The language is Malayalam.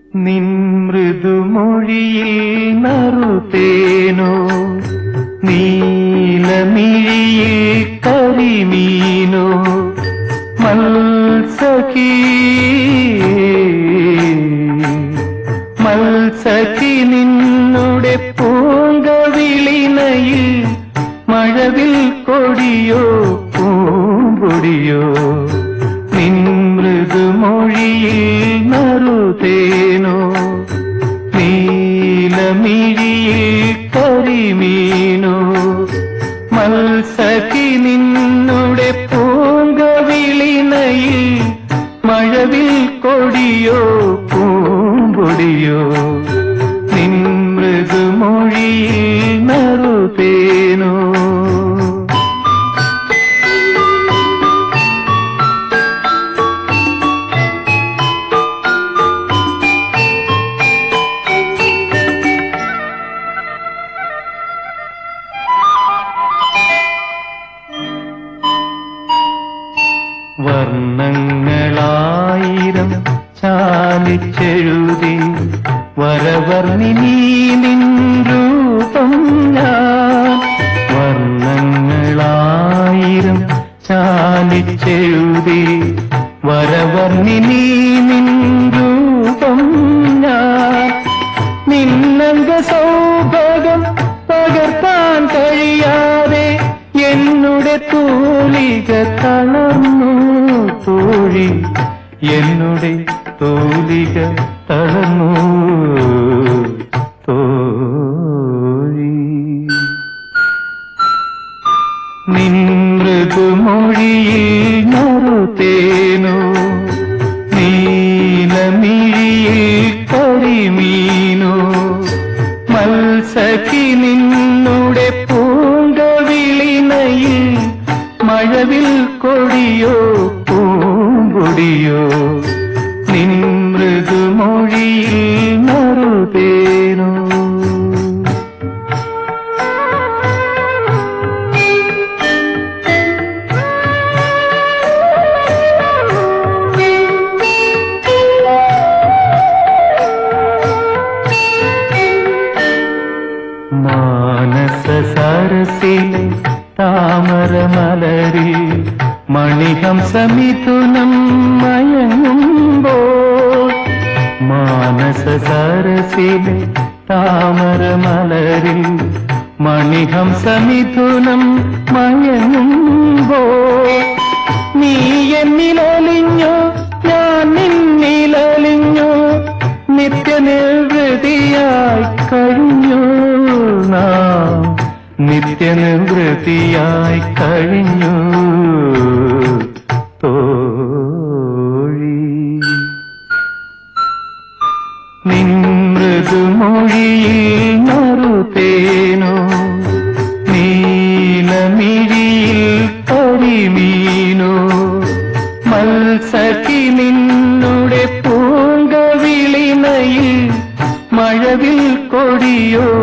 നിൻ മൃദുമൊഴിയിൽ നറുതേനോ നീലമിഴിയിൽ കരിമീനോ മത്സഖി മത്സഖി നിന്നുടെ പൂങ്കവിളിനയിൽ മഴവിൽ കൊടിയോ പൂമ്പൊടിയോ നിൻ മൃദുമൊഴിയിൽ നറുതേനോ നീലമിഴിയിൽ കരിമീനോ മത്സഖി നിന്നുടെ പൂങ്കവിളിനയിൽ മഴവിൽ കൊടിയോ പൂമ്പൊടിയോ നിൻ മൃദുമൊഴിയിൽ നറുതേനോ വർണ്ണങ്ങളായിരം ചാലിച്ചെഴുതി വരവർണിനി നിൻ രൂപം ഞാൻ വർണ്ണങ്ങളായിരം ചാലിച്ചെഴുതി വരവർണിനി നിൻ രൂപം ഞാൻ നിന്നംഗ സൗഭകം പകർത്താൻ കഴിയാതെ എന്നുടെ തൂലിക തളർന്നു തോഴി എന്നുടെ തൂലിക തളർന്നു തോഴി നിൻ മൃദുമൊഴിയിൽ നറുതേനോ നീലമിഴിയിൽ കരിമീനോ മത്സഖി നിന്നുടെ പൂങ്കവിളിനയിൽ മഴവിൽ കൊടിയോ പൂമ്പൊടിയോ നിൻ മൃദുമൊഴിയിൽ നറുതേനോ മാനസ സരസിലെ താമരമലരിൽ മണിഹംസമിഥുനം മയങ്ങുമ്പോൾ മാനസ സരസിലെ താമരമലരിൽ മണിഹംസമിഥുനം മയങ്ങുമ്പോൾ നീ എന്നിലലിഞ്ഞോ ഞാൻ നിന്നിലലിഞ്ഞോ നിത്യനിവൃതിയായി കഴിഞ്ഞു നാം നിത്യനിവൃത്തിയായി കഴിഞ്ഞു തോഴി നിൻ മൃദുമൊഴിയിൽ നറുതേനോ നീലമിഴിയിൽ കരിമീനോ മത്സഖി നിന്നുടെ പൂങ്കവിളിനയിൽ മഴവിൽ കൊടിയോ